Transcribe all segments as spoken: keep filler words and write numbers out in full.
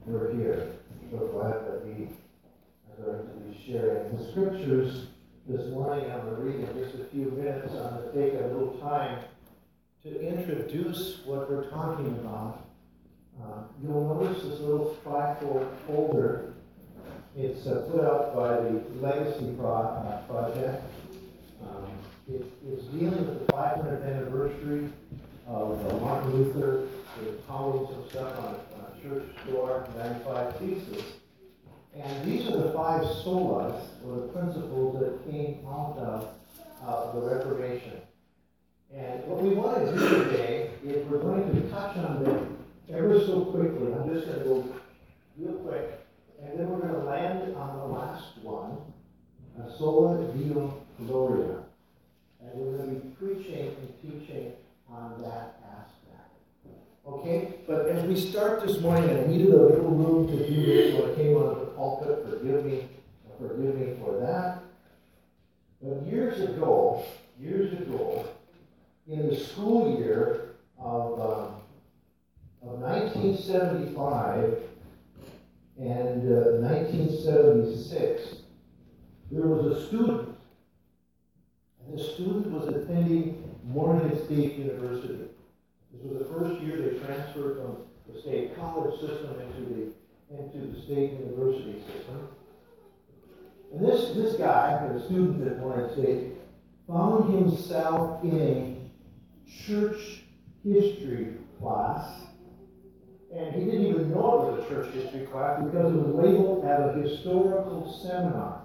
we're here. So glad that we are going to be sharing the scriptures this morning. I'm going to read in just a few minutes. I'm going to take a little time to introduce what we're talking about. Uh, you'll notice this little trifold folder. It's uh, put out by the Legacy Pro- uh, Project. Um, it, it's dealing with the five hundredth anniversary of uh, Martin Luther. There's columns and stuff on, on a church door, ninety-five theses. And these are the five solas, or the principles that came out of uh, the Reformation. And what we want to do today is we're going to touch on them ever so quickly. I'm just going to go real quick. And then we're going to land on the last one, a sola deo gloria. And we're going to be preaching and teaching on that aspect. Okay? But as we start this morning, and I needed a little room to do this when I came out of the pulpit, forgive me, forgive me for that. But years ago, years ago, in the school year of, um, of nineteen seventy-five and uh, nineteen seventy-six, there was a student, and the student was attending Morehead State University. This was the first year they transferred from the state college system into the into the state university system. And this this guy, the student at Morehead State, found himself in a church history class. And he didn't even know it was a church history class because it was labeled as a historical seminar.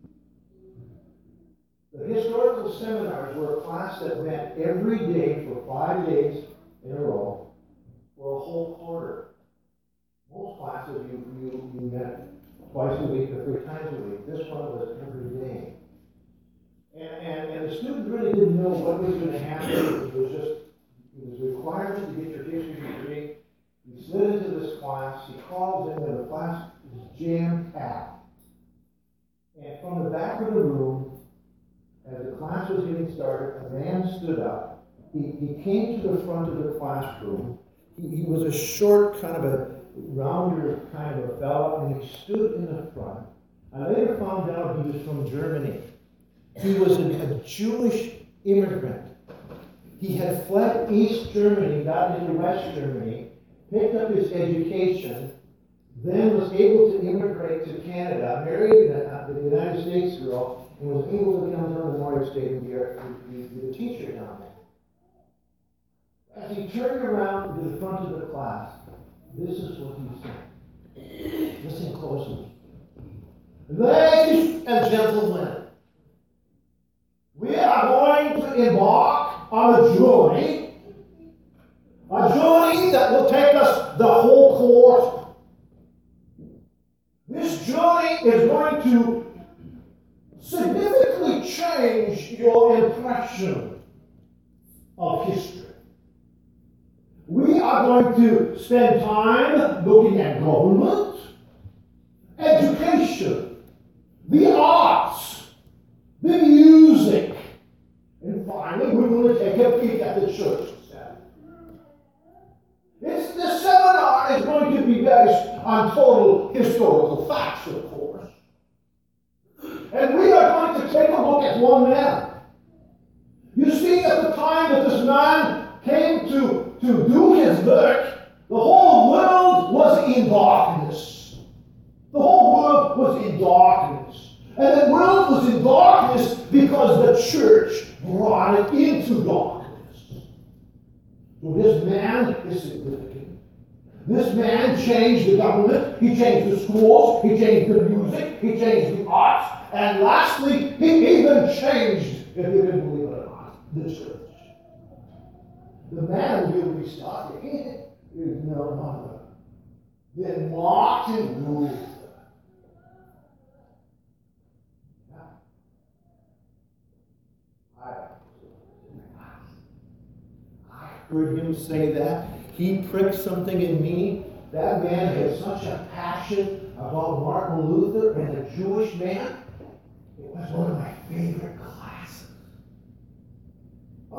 The historical seminars were a class that met every day for five days in a row for a whole quarter. Most classes you, you, you met twice a week or three times a week. This one was every day. And, and, and the student really didn't know what was going to happen. It was just, it was required to get your history degree. He slid into this class. He calls in, and the class is jam-packed. And from the back of the room, as the class was getting started, a man stood up. He, he came to the front of the classroom. He, he was a short, kind of a rounder kind of a fellow, and he stood in the front. I later found out he was from Germany. He was a, a Jewish immigrant. He had fled East Germany, got into West Germany, picked up his education, then was able to immigrate to Canada, married a, the United States girl, and was able to come down to Morehead State and be a, be a teacher down there. As he turned around to the front of the class, this is what he said. Listen closely. Ladies and gentlemen, we are going to embark on a journey, a journey that will take us the whole course. This journey is going to significantly change your impression of history. We are going to spend time looking at government, education, the arts, the music, and finally we're going to take a peek at the church. It's, the seminar is going to be based on total historical facts, of course. And we are going to take a look at one man. You see, at the time that this man came to, to do his work, the whole world was in darkness. The whole world was in darkness. And the world was in darkness because the church brought it into darkness. So this man is significant. This man changed the government, he changed the schools, he changed the music, he changed the arts, and lastly, he even changed, if you didn't believe it or not, the church. The man we'll be starting is none other than Martin Luther. I heard him say that. He pricked something in me. That man had such a passion about Martin Luther and the Jewish man. It was one of my favorite classes.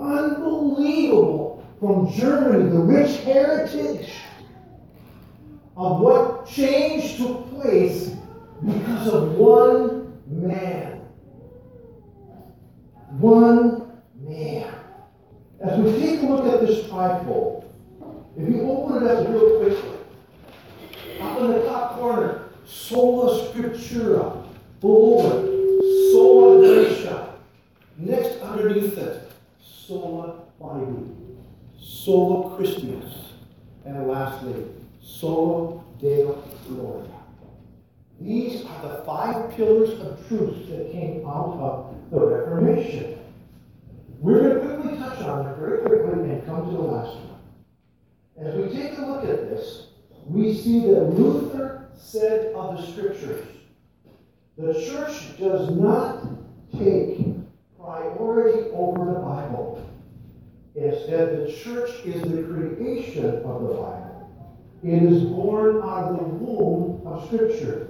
Unbelievable. From Germany, the rich heritage. of what change took place because of one man. One man. As we take a look at this trifold, if you open it up real quickly, up in the top corner, Sola Scriptura, below it, Sola Gratia. Next underneath it, Sola Fide, Sola Christus, and lastly, Sola Deo Gloria. These are the five pillars of truth that came out of the Reformation. We're going to quickly touch on it very quickly and come to the last one. As we take a look at this, we see that Luther said of the Scriptures, the church does not take priority over the Bible. Instead, the church is the creation of the Bible. It is born out of the womb of Scripture.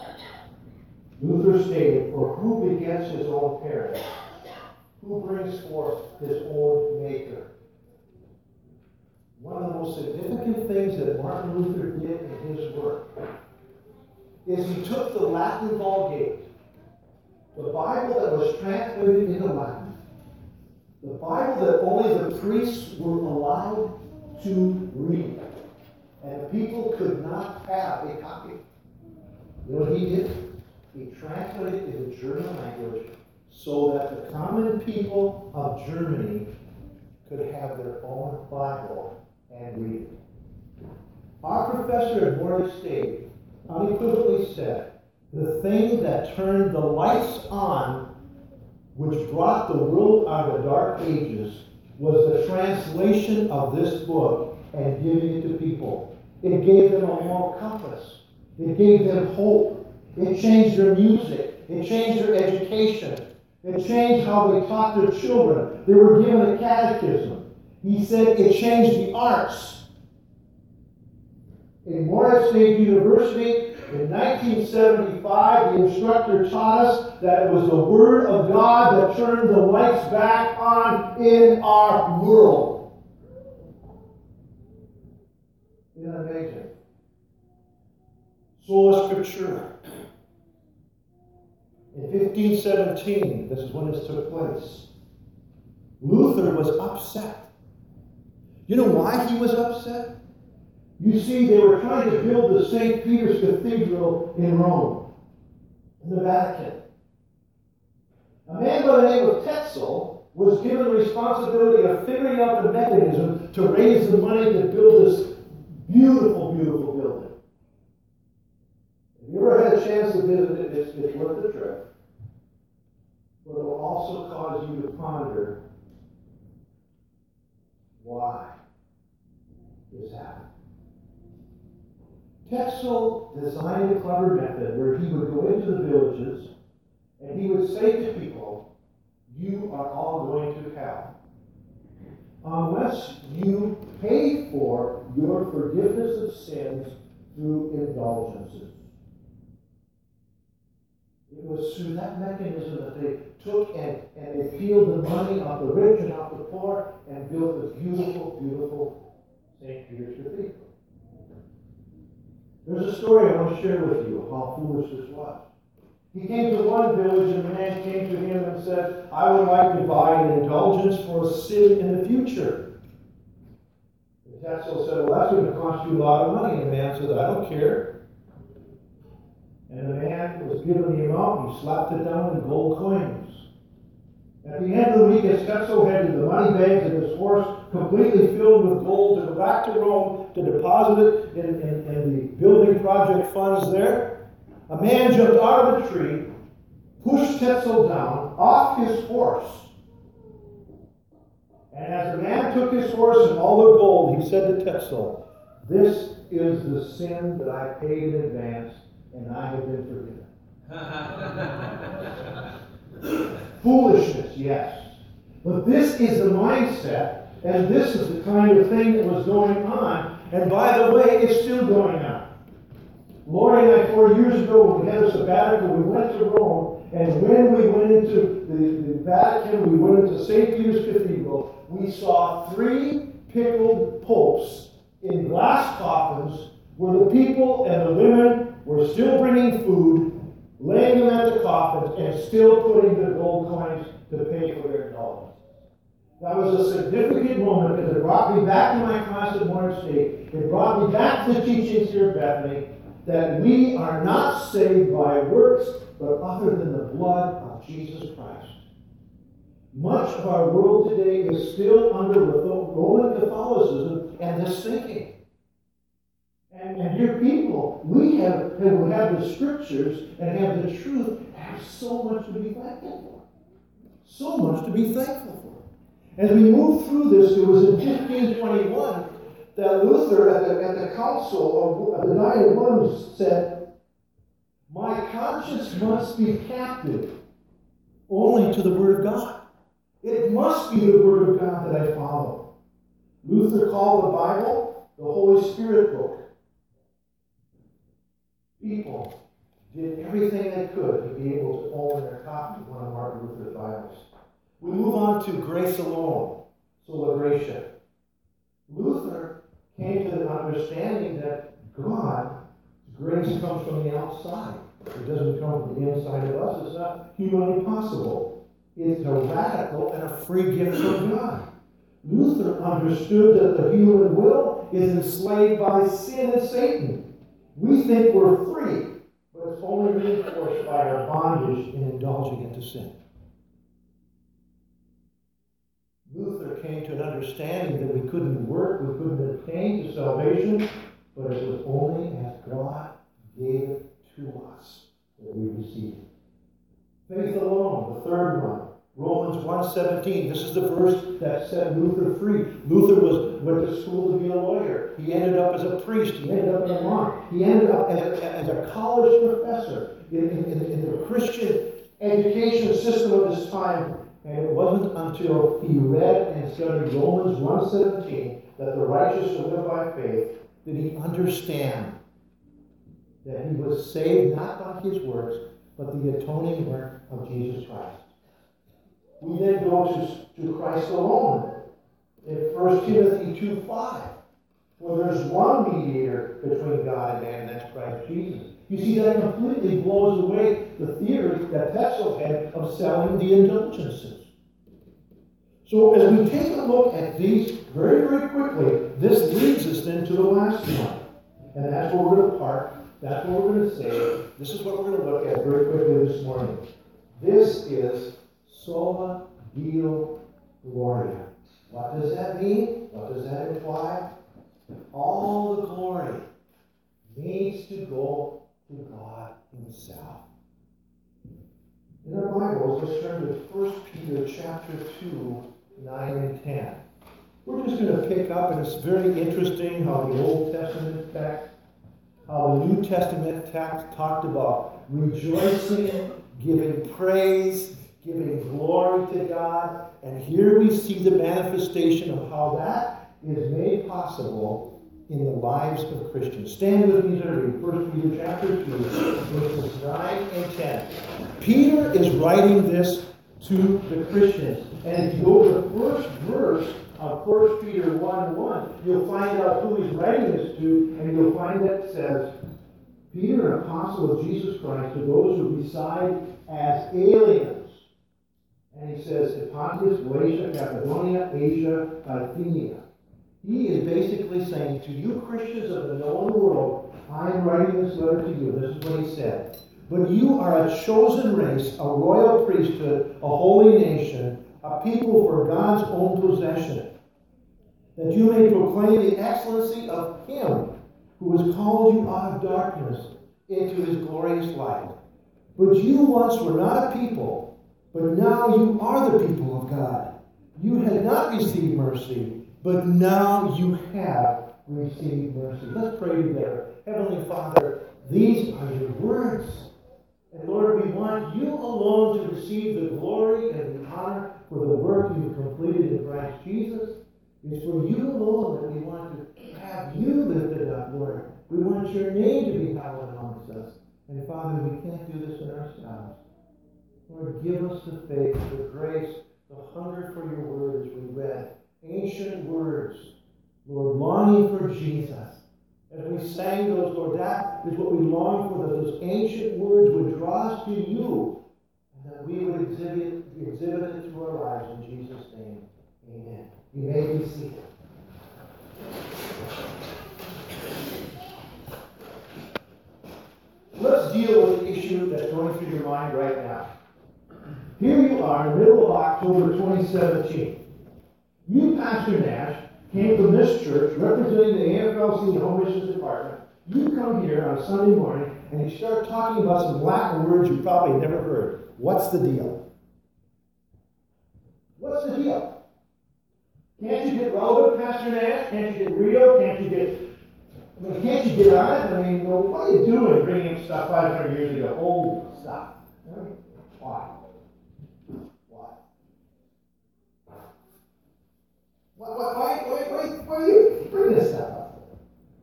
Luther stated, for who begets his own parents? Who brings forth his own maker? One of the most significant things that Martin Luther did in his work is he took the Latin Vulgate, the Bible that was translated into Latin, the Bible that only the priests were allowed to read, and the people could not have a copy. You know what he did? He translated it into German language so that the common people of Germany could have their own Bible and read it. Our professor at Morley State unequivocally said, the thing that turned the lights on, which brought the world out of the dark ages, was the translation of this book and giving it to people. It gave them a moral compass. It gave them hope. It changed their music. It changed their education. It changed how they taught their children. They were given a catechism. He said it changed the arts. In Morehead State University, in nineteen seventy-five, the instructor taught us that it was the Word of God that turned the lights back on in our world. Isn't that amazing? Sola Scriptura. In fifteen seventeen, this is when this took place, Luther was upset. You know why he was upset? You see, they were trying to build the Saint Peter's Cathedral in Rome, in the Vatican. A man by the name of Tetzel was given the responsibility of figuring out the mechanism to raise the money to build this beautiful, beautiful building. If you ever had a chance to visit it, it's, it's worth the trip. But it will also cause you to ponder why this happened. Tetzel designed a clever method where he would go into the villages and he would say to people, you are all going to hell unless you pay for your forgiveness of sins through indulgences. It was through that mechanism that they took and, and they peeled the money off the rich and off the poor and built the beautiful, beautiful Saint Peter's Cathedral. There's a story I want to share with you how foolish this was. He came to one village and a man came to him and said, I would like to buy an indulgence for a sin in the future. And Tetzel said, well, that's going to cost you a lot of money. And the man said, I don't care. And the man was given the amount and he slapped it down in gold coins. At the end of the week, as Tetzel headed the money bags of his horse completely filled with gold to go back to Rome to deposit it in, in, in the building project funds there, a man jumped out of the tree, pushed Tetzel down off his horse. And as the man took his horse and all the gold, he said to Tetzel, this is the sin that I paid in advance, and I have been forgiven. Foolishness, yes. But this is the mindset, and this is the kind of thing that was going on. And by the way, it's still going on. Lori and I, four years ago, when we had a sabbatical, we went to Rome, and when we went into the, the Vatican, we went into Saint Peter's Cathedral, we saw three pickled popes in glass coffins where the people and the women were still bringing food, laying them at the coffins, and still putting the gold coins to pay for their indulgence. That was a significant moment because it brought me back to my class at Moore State. It brought me back to the teachings here at Bethany that we are not saved by works, but other than the blood of Jesus Christ. Much of our world today is still under Roman Catholicism and this thinking. And, and dear people, we have, who have the scriptures and have the truth, have so much to be thankful for. So much to be thankful for. As we move through this, it was in fifteen twenty-one that Luther at the, at the council of the Diet of Worms said, "My conscience must be captive only to the Word of God. It must be the Word of God that I follow." Luther called the Bible the Holy Spirit book. People did everything they could to be able to own their copy of one of Martin Luther's Bibles. We move on to grace alone, sola gratia. Luther came to the understanding that God's grace comes from the outside. It doesn't come from the inside of us. It's not humanly possible. It's a radical and a free gift from God. Luther understood that the human will is enslaved by sin and Satan. We think we're free, but it's only reinforced by our bondage in indulging into sin. Luther came to an understanding that we couldn't work, we couldn't attain to salvation, but it was only as God gave it to us that we received it. Faith alone, the third one. Romans one seventeen. This is the verse that set Luther free. Luther was went to school to be a lawyer. He ended up as a priest. He ended up in a monk. He ended up as a, as a college professor in, in, in the Christian education system of this time. And it wasn't until he read and studied Romans one seventeen that the righteous will live by faith did he understand that he was saved not by his works, but the atoning work of Jesus Christ. We then go to, to Christ alone in First Timothy two five, where there's one mediator between God and man, and that's Christ Jesus. You see, that completely blows away the theory that Tetzel had of selling the indulgences. So as we take a look at these very, very quickly, this leads us then to the last one. And that's where we're going to park. That's what we're going to say. This is what we're going to look at very quickly this morning. This is sola Deo Gloria. What does that mean? What does that imply? All the glory needs to go to God Himself. In our Bibles, let's turn to First Peter chapter two, nine and ten. We're just going to pick up, and it's very interesting how the Old Testament text, how the New Testament text talked about rejoicing, giving praise, giving glory to God. And here we see the manifestation of how that is made possible in the lives of Christians. Stand with me to read First Peter chapter two, verses nine and ten. Peter is writing this to the Christians. And if you go to the first verse of First Peter one one, you'll find out who he's writing this to, and you'll find that it says, Peter, an apostle of Jesus Christ, to those who reside as aliens. And he says, Pontus, Galatia, Cappadocia, Asia, Bithynia. He is basically saying to you Christians of the known world, I am writing this letter to you. This is what he said. But you are a chosen race, a royal priesthood, a holy nation, a people for God's own possession, that you may proclaim the excellency of Him who has called you out of darkness into His glorious light. But you once were not a people, but now you are the people of God. You had not received mercy, but now you have received mercy. Let's pray together. Heavenly Father, these are your words. And Lord, we want you alone to receive the glory and the honor for the work you've completed in Christ Jesus. It's for you alone that we want to have you lifted up, Lord. We want your name to be hallowed amongst us. And Father, we can't do this in ourselves. Lord, give us the faith, the grace, the hunger for your word as we read. Ancient words, Lord, longing for Jesus. As we sang those, Lord, that is what we long for, that those ancient words would draw us to you, and that we would exhibit, exhibit it through our lives in Jesus' name. Amen. You may be seated. Let's deal with the issue that's going through your mind right now. Here you are in the middle of October twenty seventeen. You, Pastor Nash, came from this church representing the A F L C Home Missions Department. You come here on a Sunday morning and you start talking about some Latin words you probably never heard. What's the deal? What's the deal? Can't you get relevant, Pastor Nash? Can't you get real? Can't you get... I mean, can't you get on it? I mean, well, what are you doing bringing stuff five hundred years ago? Old stuff. Why? Why? Why, why, why, why, why are you bringing this stuff up?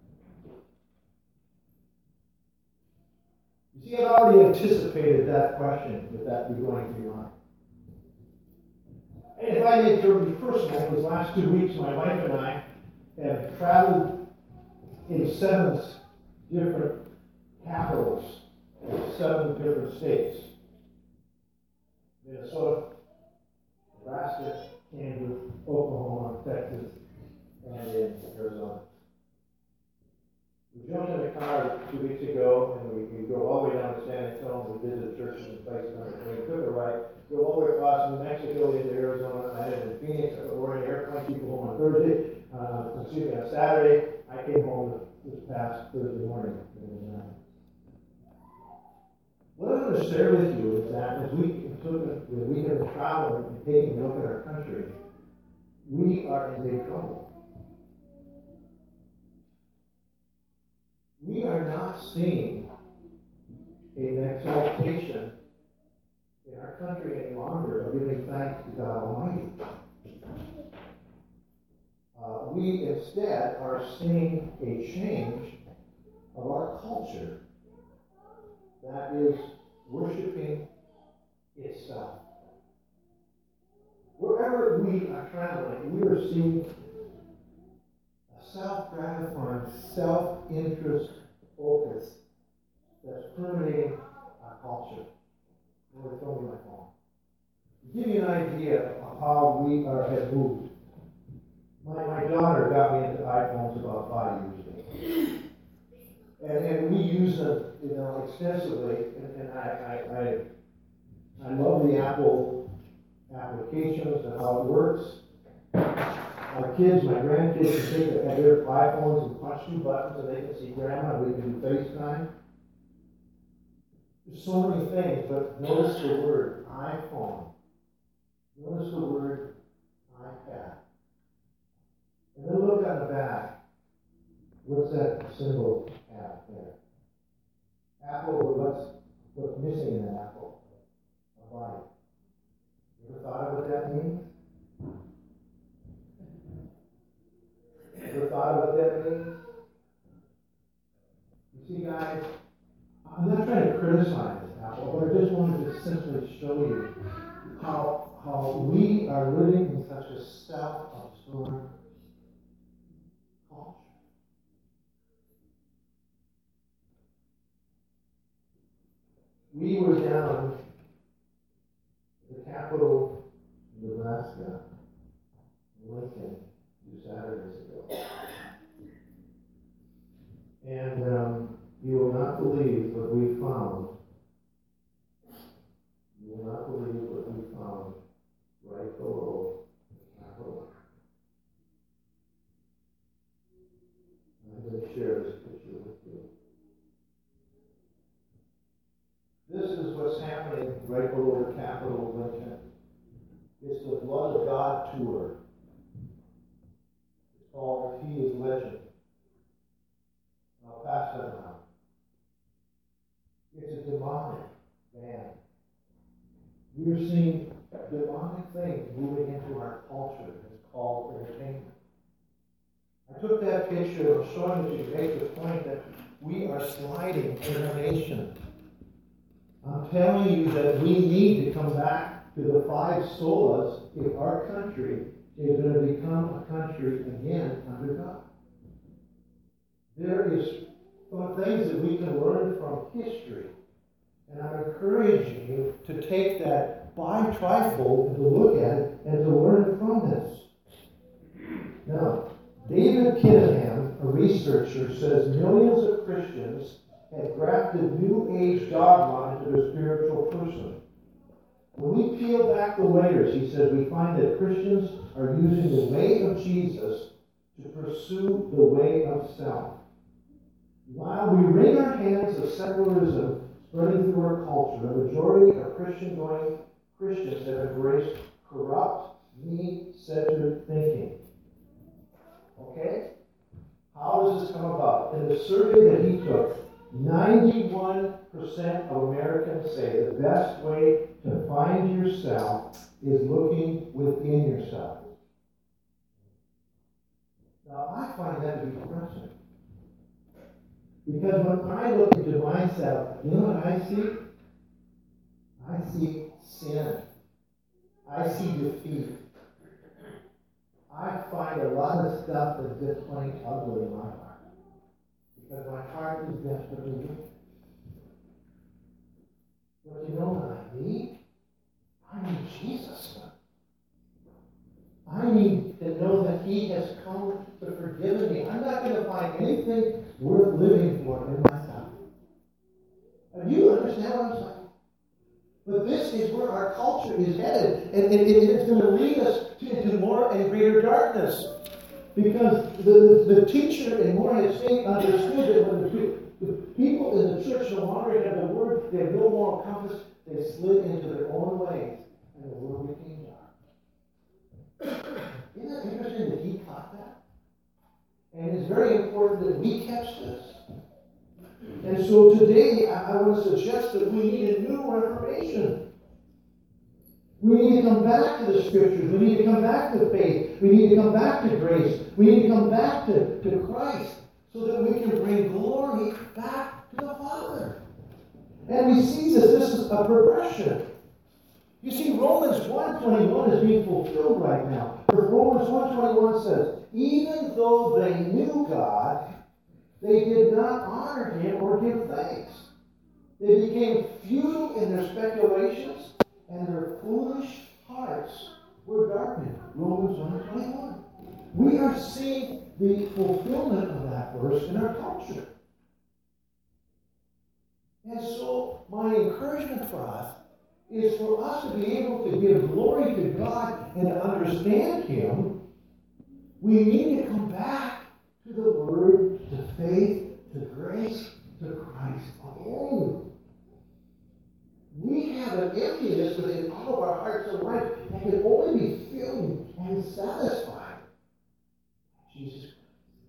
You see, I've already anticipated that question with that be going through your mind. And if I make it be personal, these last two weeks, my wife and I have traveled in seven different capitals, seven different states. Minnesota, Nebraska, Kansas, Oklahoma, Texas, and in Arizona. We jumped in a car two weeks ago, and we, we drove all the way down to San Antonio. We visited churches and places, and we took a right, drove all the way across New Mexico into Arizona. I headed to Phoenix. I were in an airplane, people home on Thursday. Uh, excuse me, on Saturday, I came home this past Thursday morning. And, uh, what I'm going to share with you is that as we took a, the weekend of travel and taking a look at our country, we are in big trouble. We are not seeing an exaltation in our country any longer of giving thanks to God Almighty. Uh, we instead are seeing a change of our culture that is worshiping itself. Wherever we are traveling, we are seeing a self-gratifying, self-interest focus that's permeating our culture. I'm going to throw me my phone. To give you an idea of how we are have moved. My, my daughter got me into iPhones about five years ago. And, and we use them, you know, extensively, and, and I, I, I, I love the Apple applications and how it works. My kids, my grandkids can take their, their iPhones and punch two buttons and they can see grandma and we can do FaceTime. There's so many things, but notice the word iPhone. Notice the word iPad. And then look on the back. What's that symbol at there? Apple, what's, what's missing in an apple? A bite. You ever thought of what that means? Ever thought of what that means? You see, guys, I'm not trying to criticize Apple, but I just wanted to simply show you how, how we are living in such a self-absorbed culture. We were down in the capital of Nebraska, Lincoln, two Saturdays ago. And um, you will not believe what we found. You will not believe what we found right below the capital. I'm going to share this picture with you. This is what's happening right below the Capitol of Lincoln. It's the Blood of God tour. It's called He is Legend. I'll pass that around. It's a demonic band. We're seeing demonic things moving into our culture. It's called entertainment. I took that picture and I'm showing it to you to make the point that we are sliding in our nation. I'm telling you that we need to come back to the five solas if our country is going to become a country again under God. there is things that we can learn from history. And I'm encouraging you to take that bi-trifold and to look at it and to learn from this. Now, David Kinnahan, a researcher, says millions of Christians have grafted New Age dogma into their spiritual person. When we peel back the layers, he says, we find that Christians are using the way of Jesus to pursue the way of self. While we wring our hands of secularism spreading through our culture, the majority of Christian-going Christians have embraced corrupt, me-centered thinking. Okay? How does this come about? In the survey that he took, ninety-one percent of Americans say the best way to find yourself is looking within yourself. Now, I find that to be depressing. Because when I look into myself, you know what I see? I see sin. I see defeat. I find a lot of stuff that's just plain ugly in my heart. Because my heart is desperately wicked. But you know what I need? I need Jesus. I need to know that He has come to forgive me. I'm not going to find anything worth living for in myself. And you understand what I'm saying? But this is where our culture is headed. And it, it, it's going to lead us to, into more and greater darkness. Because the, the teacher in Morehead State understood that when the, the people in the church no longer have the word, they have no moral compass, they slid into their own ways. And the world became dark. Isn't that interesting that he taught that? And it's very important that we catch this. And so today, I, I want to suggest that we need a new reformation. We need to come back to the Scriptures. We need to come back to faith. We need to come back to grace. We need to come back to, to Christ so that we can bring glory back to the Father. And we see this. This is a progression. You see, Romans one twenty-one is being fulfilled right now. Romans one twenty-one says, even though they knew God, they did not honor Him or give thanks. They became futile in their speculations, and their foolish hearts were darkened. Romans one twenty-one. We are seeing the fulfillment of that verse in our culture. And so, my encouragement for us is for us to be able to give glory to God and to understand Him. We need to come back to the Word, to faith, to grace, to Christ alone. We have an emptiness within all of our hearts and lives that can only be filled and satisfied by Jesus Christ.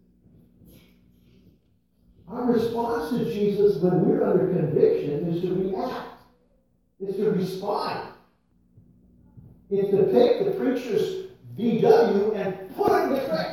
Our response to Jesus when we're under conviction is to react. Is to respond. It's to take the preacher's V W and put it in the creek.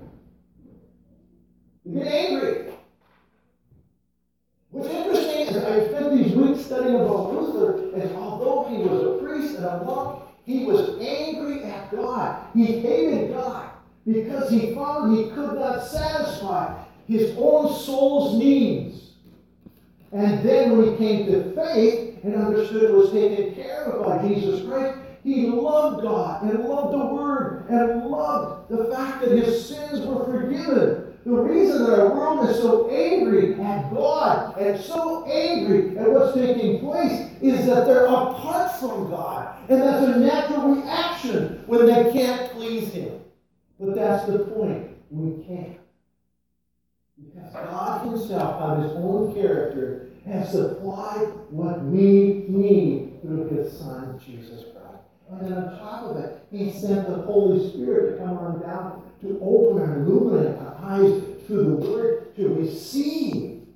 You get angry. What's interesting is I spent these weeks studying about Luther, and although he was a priest and a monk, he was angry at God. He hated God because he found he could not satisfy his own soul's needs. And then when he came to faith, and understood it was taken care of by Jesus Christ, he loved God and loved the Word and loved the fact that his sins were forgiven. The reason that our world is so angry at God and so angry at what's taking place is that they're apart from God. And that's a natural reaction when they can't please Him. But that's the point. We can't. Because God Himself, on His own character, has supplied what we need through His Son, Jesus Christ. And then on top of it, He sent the Holy Spirit to come on down to open and illuminate our eyes through the Word to receive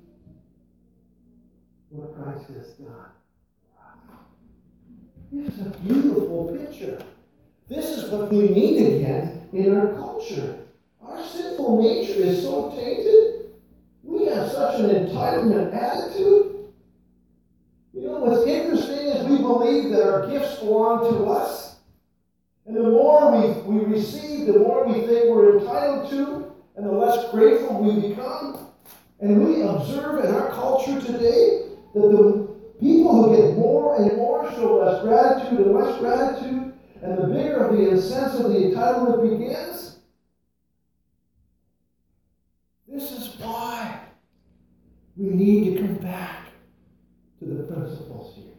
what Christ has done. This is a beautiful picture. This is what we need again in our culture. Our sinful nature is so tainted. We have such an entitlement attitude. You know, what's interesting is we believe that our gifts belong to us. And the more we, we receive, the more we think we're entitled to, and the less grateful we become. And we observe in our culture today that the people who get more and more show less gratitude and less gratitude, and the bigger of the sense of the entitlement begins. This is why we need to come back to the principles here.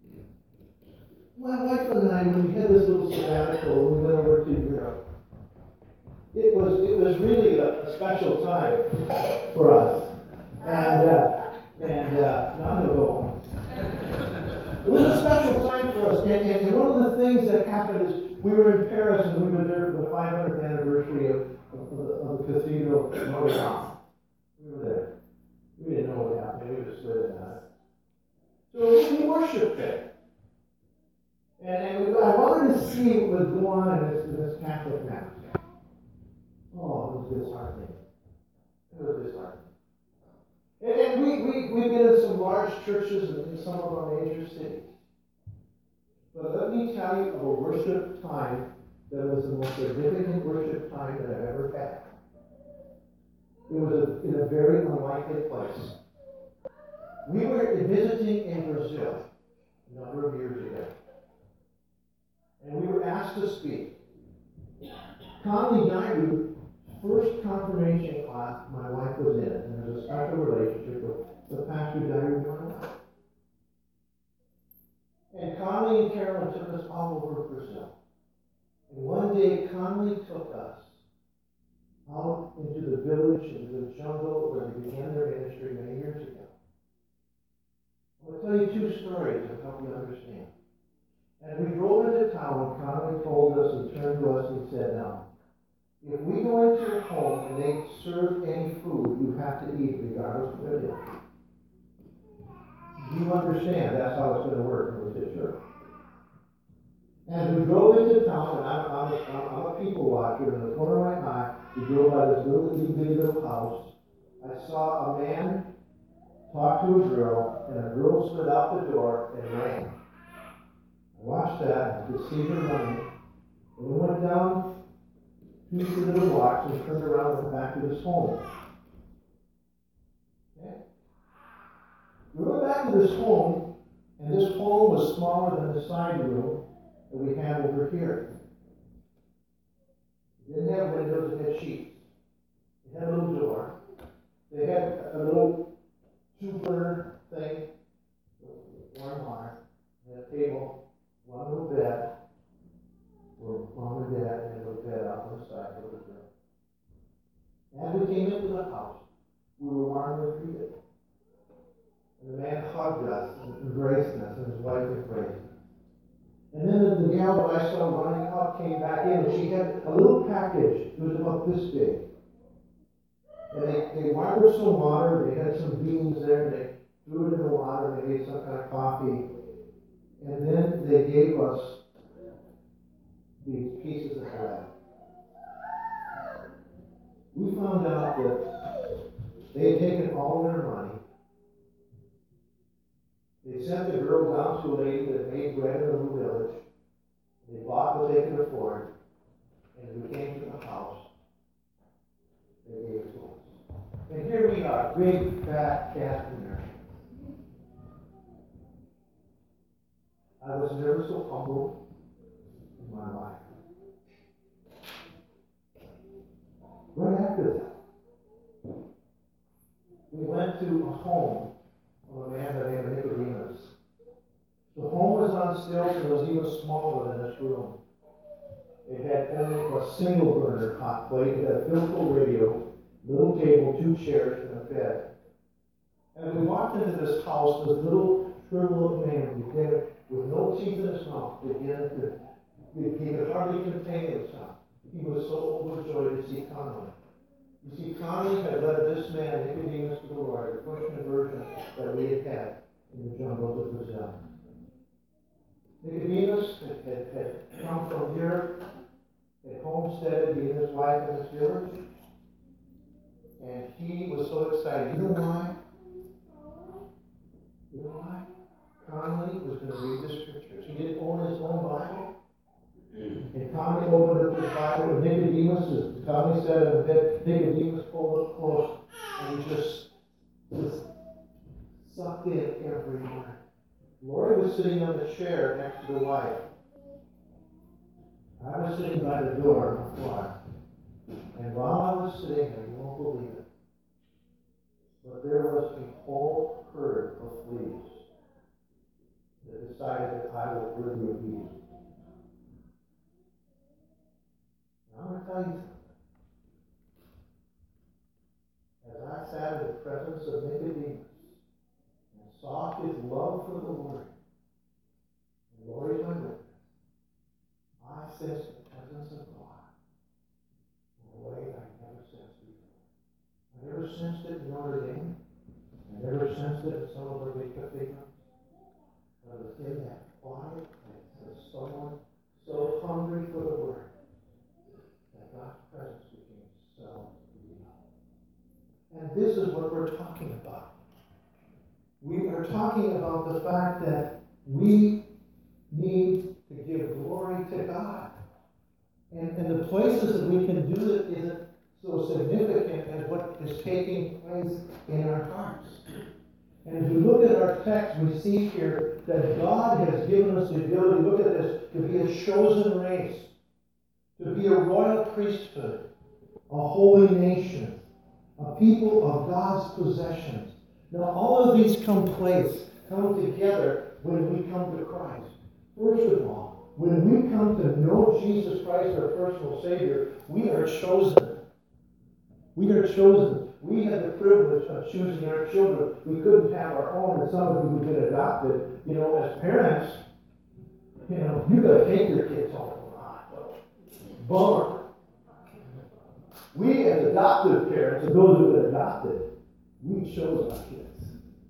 My wife and I, when we had this little sabbatical, we went over to Europe. It was it was really a, a special time for us, and uh, and uh, now I'm gonna go home. It was a special time for us, and, and one of the things that happened is we were in Paris and we were there for the five hundredth anniversary of, of, of, the, of the Cathedral of Notre Dame. We were there. We didn't know what happened. We just stood in that. So we worshiped there. And, and we, I wanted to see what was going on in this, in this Catholic mass. Oh, it was disheartening. It was disheartening. And, and we, we, we've been in some large churches in, in some of our major cities. But let me tell you of a worship time that was the most significant worship time that I've ever had. It was a, in a very unlikely place. We were visiting in Brazil a number of years ago. And we were asked to speak. Conley Naidu, first confirmation class my wife was in, and there's a special relationship with the pastor Naidu and my wife. And Conley and Carolyn took us all over Brazil. And one day Conley took us out into the village, into the jungle where they began their ministry many years ago. I want to tell you two stories to help you understand. And we drove into town, and Conley told us and turned to us and said, now, if we go into your home and they serve any food, you have to eat regardless of what it is. Do you understand? That's how it's going to work in the church. And we drove into town, and I'm, I'm, a, I'm a people watcher. In the corner of my eye, we drove by this little bitty little house. I saw a man talk to a girl, and a girl slid out the door and ran. I watched that, and could see her running. And we went down two little blocks and turned around and went back to this home. Okay? We went back to this home, and this home was smaller than the side room that we had over here. It didn't have windows, it had sheets. It had a little door. They had a little two-burner thing with warm water. They had a table, one little bed, where mom and dad had a little bed out on the side of the room. As we came into the house, we were warmly greeted. And the man hugged us and embraced us, and his wife embraced us. And then the, the gal that I saw running out came back in, and she had a little package. It was about this big. And they, they warmed up some water, they had some beans there, and they threw it in the water, and they made some kind of coffee. And then they gave us these pieces of bread. We found out that they had taken all their money. They sent the girl down to a lady that made bread in a little village. They bought what they could afford, and as we came to the house, they gave it to us. And here we are, big, fat cat Americans. I was never so humbled in my life. Right after that, we went to a home of a man by the name of Nicodemus. The home was on stilts and it was even smaller than this room. It had only a single burner hot plate. It had a Philco radio, little table, two chairs, and a bed. And we walked into this house, this little shriveled man began with no teeth in his mouth, began to, he could hardly contain himself. He was so overjoyed to see Conley. You see, Conley had led this man, Nicodemus, to the Lord, the first conversion that we had had in the jungles of Brazil. Nicodemus had, had, had come from Europe, had homesteaded, he and his wife in this village, and he was so excited. You know why? You know why? Conley was going to read the scriptures. He didn't own his own Bible. And Conley opened up his Bible, and Nicodemus, as Conley said in the bed, Nicodemus pulled up close, and he just sucked in every word. Lori was sitting on the chair next to the wife. I was sitting by the door on the floor. And while I was sitting there, you won't believe it, but there was a whole herd of fleas that decided that I would really abuse. I'm going to tell you something. As I sat in the presence of Nicodemus and saw his love for the Lord, and Lord is my witness, I sensed the presence of God in a way that I never sensed before. I never sensed it in Notre Dame. I never sensed it in some of our big cathedrals. But it was in that quiet place of someone so hungry for the Word that God's presence became so real. And this is what we're talking about. We are talking about the fact that we need to give glory to God. And, and the places that we can do it isn't so significant as what is taking place in our hearts. And as we look at our text, we see here that God has given us the ability, look at this, to be a chosen race, to be a royal priesthood, a holy nation, a people of God's possessions. Now, all of these come place, come together when we come to Christ. First of all, when we come to know Jesus Christ, our personal Savior, we are chosen. We are chosen. We have the privilege of choosing our children. We couldn't have our own, and some of you who've been adopted, you know, as parents, you know, you got to take your kids home. Bummer. We as adoptive parents, and those who've been adopted, we chose our kids.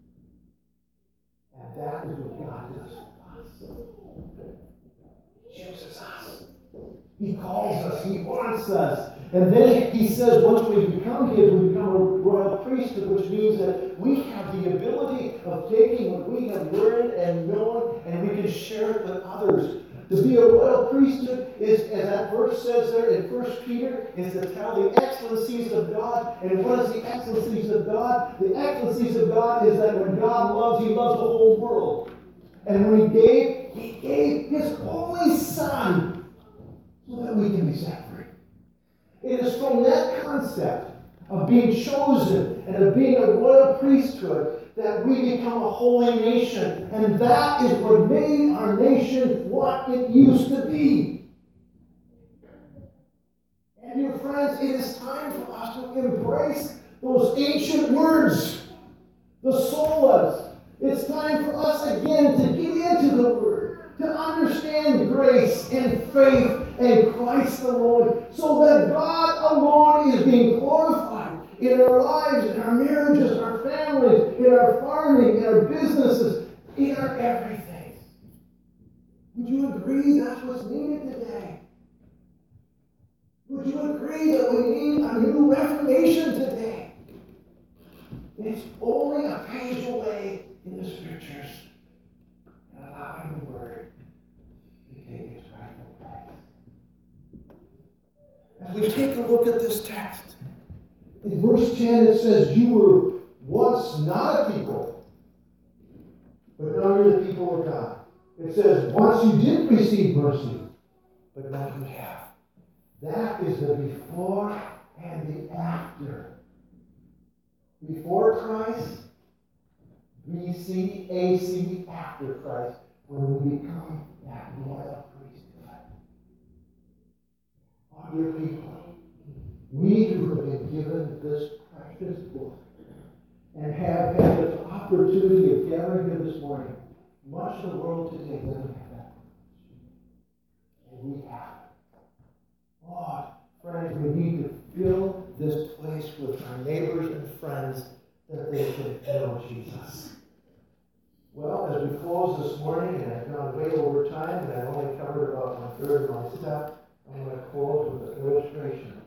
And that is what God does for us. He chooses us. He calls us. He wants us. And then he says once we become his, we become a royal priesthood, which means that we have the ability of taking what we have learned and known, and we can share it with others. To be a royal priesthood is, as that verse says there in First Peter, is to tell the excellencies of God. And what is the excellencies of God? The excellencies of God is that when God loves, he loves the whole world. And when he gave, he gave his only Son so that we can be set free. It is from that concept of being chosen and of being a royal priesthood that we become a holy nation. And that is what made our nation what it used to be. And dear friends, it is time for us to embrace those ancient words, the solas. It's time for us again to get into the Word, to understand grace and faith and Christ alone, so that God alone is being glorified in our lives, in our marriages, in our families, in our farming, in our businesses, in our everything. Would you agree that's what's needed today? Would you agree that we need a new reformation today? It's only a page away in the Scriptures, and allowing the Word to take its rightful place. As we take a look at this text, in verse ten it says, you were once not a people, but now you're the people of God. It says, once you did receive mercy, but now you have. That is the before and the after. Before Christ, B C, A C, after Christ, when we become that royal priesthood. Oh, dear people, we who have been given this precious book and have had the opportunity of gathering here this morning, much of the world today doesn't have that. And we have it. Oh, friends, we need to fill this place with our neighbors and friends that they can know Jesus. Well, as we close this morning, and I've gone way over time, and I've only covered about one third of my stuff, I'm going to close with an illustration.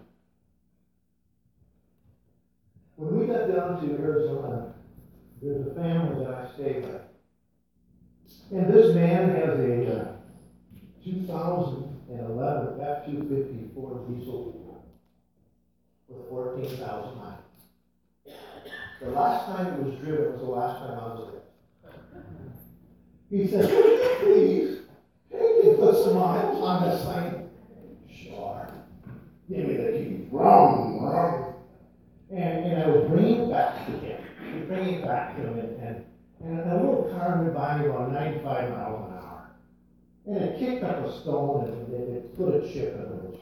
When we got down to Arizona, there's a family that I stayed with. And this man has a uh, two thousand eleven F two fifty Ford diesel with fourteen thousand miles. The last time it was driven was the last time I was there. He said, "Would you please take and put some miles on this thing?" Sure. Give me the keys. Wrong, wrong. And, and I was bringing it back to him. I was bringing it back to him, and, and, and a little car went by me about ninety-five miles an hour. And it kicked up a stone, and it, it put a chip in the windshield.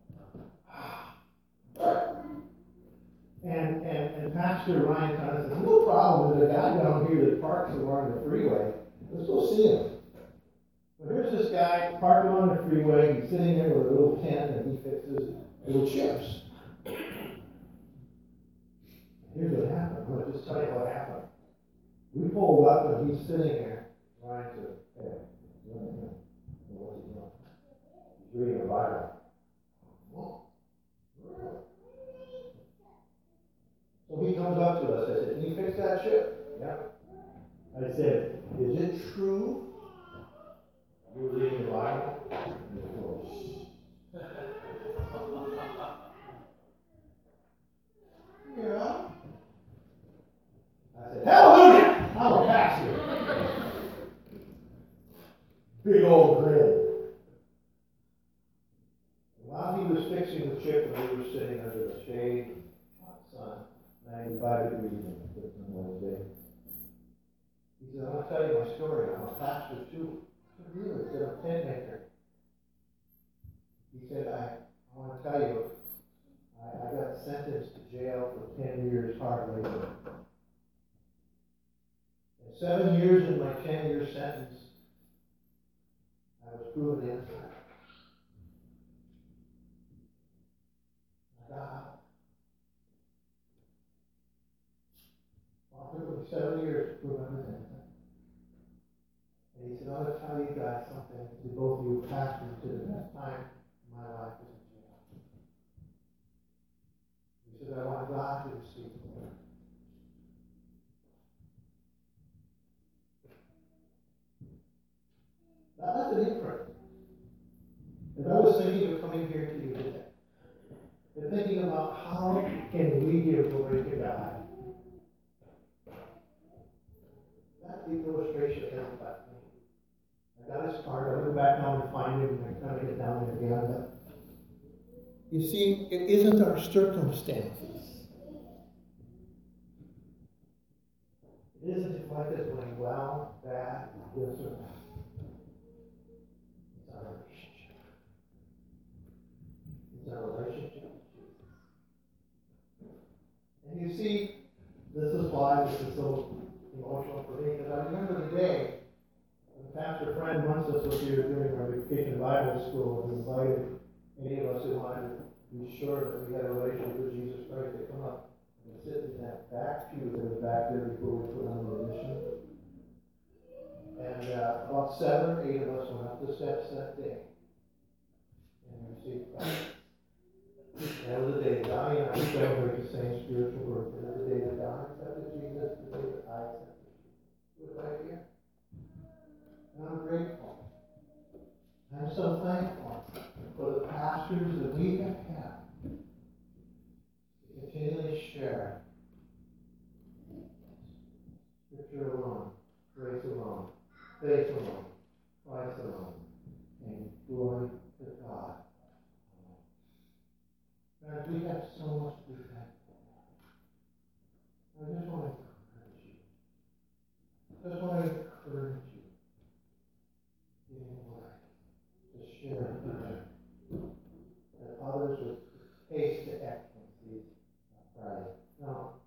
And, and, and Pastor Ryan kind of said, "No problem, there's a guy down here that parks along the freeway. Let's go see him." So here's this guy parked along the freeway. He's sitting there with a little tent, and he fixes little chips. Here's what happened. I'm going to just tell you what happened. We pulled up, and he's sitting there. Ryan said, "Hey, what's he doing? What's he doing?" He's reading the Bible. Oh, really? So he comes up to us. I said, "Can you fix that chip?" "Yeah." I said, "Is it true you're reading the Bible?" "Yeah." I said, "Hallelujah! I'm a pastor." Big old grin. While he was fixing the chip, and we were sitting under the shade, hot sun, ninety-five degrees on Wednesday, he said, "I want to tell you my story. I'm a pastor too." I said, "Really?" He said, "I'm a tent maker." He said, I, I want to tell you, I, I got sentenced to jail for ten years hard labor. And seven years in my ten-year sentence, I was proven innocent. God. Well, it took me seven years to prove I was innocent. And he said, "I want to tell you guys something. To both of you pastors, to the best time in my life was in jail." He said, "I want God to speak to me." Now, that's an imprint. As I was thinking of coming here to you today, and thinking about how can we give glory to God, that the illustration isn't that me. I got his card. I'll go back down and find him, and I'm trying to get down there again. But you see, it isn't our circumstances. It isn't if life is going well, bad, this or that. It's our relationship. It's our relationship with Jesus. And you see, this is why this is so emotional for me, because I remember the day when Pastor Fred Munsis was here during our vacation Bible school and invited any of us who wanted to be sure that we had a relationship with Jesus Christ to come up and sit in that back pew that was back there before we put on the admission. And uh, about seven or eight of us went up the steps that day and received Christ. That was the day Donnie and I celebrate the same spiritual birth. It was the day that Donnie accepted Jesus, the day that I accepted Jesus. It was right here. And I'm grateful. I'm so thankful for the pastors that we have had to continually share Scripture alone, grace alone, faith alone, Christ alone, and glory to God. Guys, we have so much to be thankful for. I just want to encourage you. I just want to encourage you in a way to share that others would taste the excellencies of Christ. Now,